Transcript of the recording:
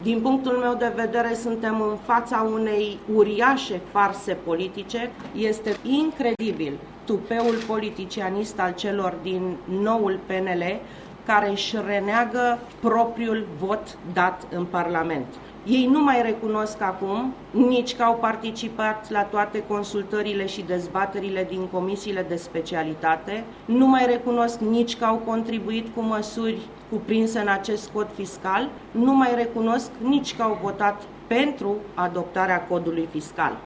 Din punctul meu de vedere, suntem în fața unei uriașe farse politice. Este incredibil tupeul politicianist al celor din noul PNL, care își reneagă propriul vot dat în Parlament. Ei nu mai recunosc acum nici că au participat la toate consultările și dezbaterile din comisiile de specialitate, nu mai recunosc nici că au contribuit cu măsuri cuprinse în acest cod fiscal, nu mai recunosc nici că au votat pentru adoptarea codului fiscal.